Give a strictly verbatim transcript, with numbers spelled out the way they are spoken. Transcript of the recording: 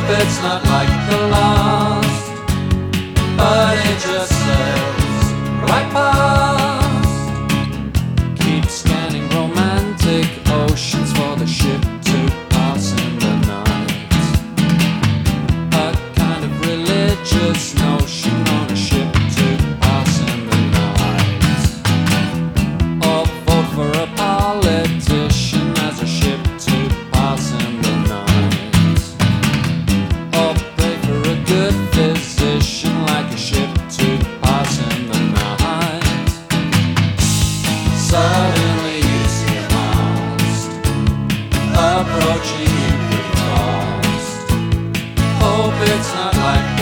Hope it's not like the last, but it just sails right past. Keep scanning romantic oceans for the ship to pass in the night. A kind of religious notion on a ship to pass in the night. Or vote for a politician as a ship to pass in the night. Or pray for a good physician like a ship to pass in the night. Suddenly you see a mast approaching you pretty fast. Hope it's not like